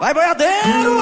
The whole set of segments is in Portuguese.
Vai, boiadeiro!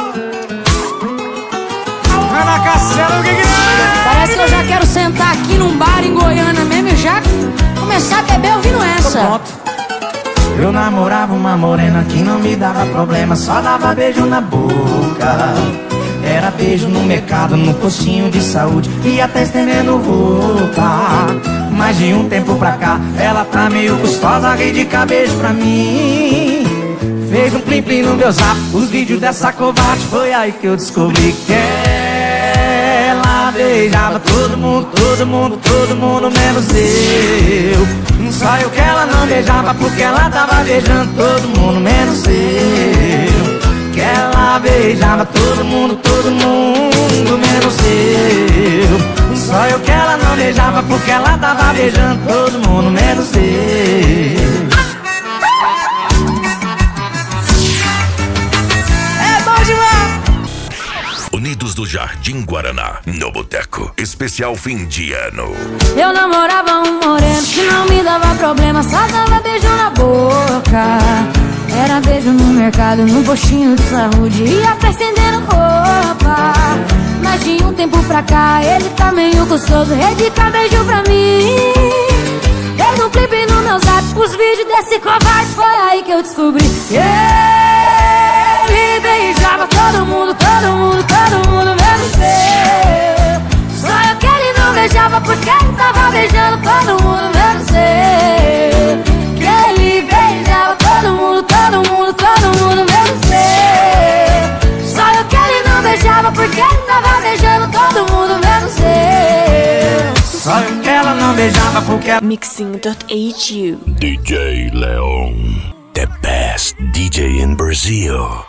Vai na cacera, o que que é? Parece que eu já quero sentar aqui num bar em Goiânia mesmo e já começar a beber ouvindo essa. Pronto. Eu namorava uma morena que não me dava problema, só dava beijo na boca. Era beijo no mercado, no postinho de saúde e até estendendo roupa. Mas de um tempo pra cá, ela tá meio gostosa, ri de beijo pra mim. Fez um plim-plim no meu zap, os vídeos dessa covarde. Foi aí que eu descobri que ela beijava todo mundo, todo mundo, todo mundo, menos eu. Só eu que ela não beijava, porque ela tava beijando todo mundo, menos eu. Que ela beijava todo mundo, menos eu. Só eu que ela não beijava, porque ela tava beijando todo mundo, menos eu. Unidos do Jardim Guaraná, no Boteco, especial fim de ano. Eu namorava um moreno que não me dava problema, só dava beijo na boca. Era beijo no mercado, no postinho de saúde e até estendendo roupa. Mas de um tempo pra cá, ele tá meio gostoso, dedica beijo pra mim. Fez um clipe no meu zap, os vídeos desse covarde. Foi aí que eu descobri que ele beijava todo mundo, todo mundo, todo mundo, menos eu. Só eu que ele não beijava, porque ele tava beijando todo mundo, menos eu. Que ele beijava todo mundo, todo mundo, todo mundo, menos eu. Só eu que ele não beijava, porque ele tava beijando todo mundo, menos eu. Só eu que ela não beijava, porque ela... Mixing.hu DJ Leon, the best DJ in Brazil.